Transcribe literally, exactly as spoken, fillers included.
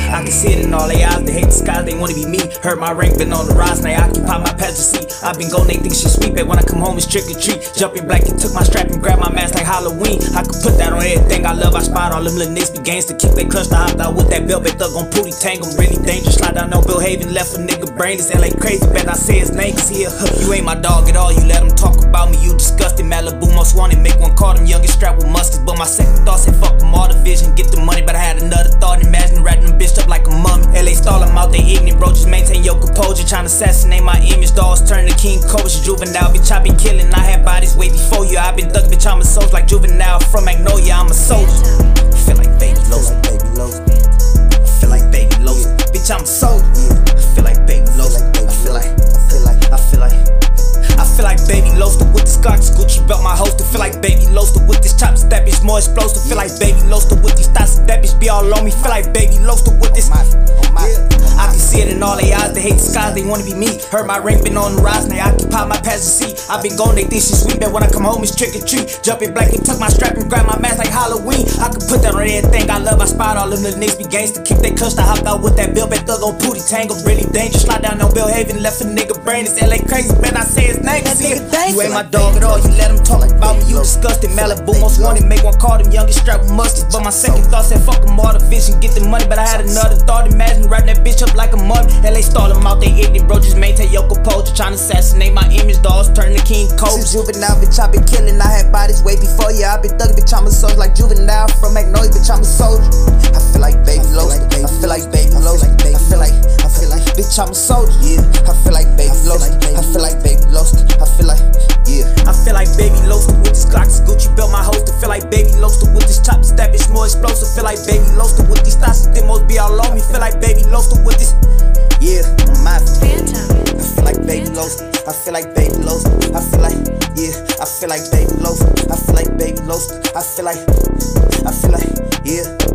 I can see it in all their eyes, they hate the skies, they wanna be me. Heard my rank been on the rise, now I occupy my passenger seat. I've been gone, they think shit sweet, but when I come home it's trick or treat. Jumping black and took my strap and grabbed my mask like Halloween. I could put that on everything I love, I spot all them little niggas be gangs to kick they clutch. I hopped out with that velvet thug on Pootie Tang, I'm really dangerous. Slide down on Bill Haven, left a nigga brainless. L A crazy, bet I say his name, cause he a hook. You ain't my dog at all, you let him talk about me, you disgusting. Malibu most wanted, make one call them youngest strapped with muskets. But my second thought said fuck them all the vision, get the money. But I had another thought, imagine wrapping them bitch up like a mummy. L A stall them out, they ignorant, bro, just maintain your composure. Tryna assassinate my image, dogs turn to King Cobra. Juvenile, bitch, I been killing, I had bodies way before you. I been thugging, bitch, I'm a soldier like Juvenile from Magnolia, I'm a soldier. Feel like baby Los, baby Los. I feel like baby Los, bitch, I'm a soldier. I feel like baby Los, I feel like, I feel like, I feel like, I feel like baby Loaster with this Scotch Gucci belt, my holster. Feel like baby Loaster with this chopper, that bitch more explosive. Feel like baby Loaster with these thoughts, that bitch be all on me. Feel like baby Loaster with this. I can see it in all their eyes, they hate the skies, they wanna be me. Heard my rank been on the rise, now I occupy my passenger seat. I've been gone, they think shit sweet, but when I come home it's trick or treat. Jumping black and tuck my strap and grab my mask like Halloween. I could put that on everything I love, I spot all them little niggas be gangs to kick they clutch. I hopped out with that velvet thug on Pootie Tang, I'm really dangerous. Slide down on Bill Haven, left a nigga brainless. L A crazy, bet I say his name, cause he a you ain't my dog at all, you let him talk about me, you disgusting. Malibu most wanted, make one call them youngest strapped with muskets. But my second thought said fuck them all the vision, get the money. But I had another thought, imagine wrapping that bitch up like a mummy. L A stall them out, they ignorant, bro, just maintain your composure. Tryna assassinate my image, dogs turn to King Cobra. Juvenile, bitch, I been killing, I had bodies way before you. I been thugging, bitch, I'm a soldier like Juvenile from Magnolia, bitch, I'm a soldier. I feel like baby Los, I feel like baby Los, I feel like, I feel like, bitch, I'm a soldier. Yeah, I feel like baby Los, I feel like baby Los, I feel like, yeah. I feel like baby Loaster with this Glock, Gucci belt, my holster. Feel like baby Loaster with this chopper, that bitch more explosive. Feel like baby Loaster with these thoughts, them most be all on me. Feel like baby Loaster with this, yeah, on my Phantom. I feel like baby Loaster, I feel like baby Loaster, I feel like, yeah, I feel like baby Loaster, I feel like baby Loaster, I feel like, I feel like, yeah.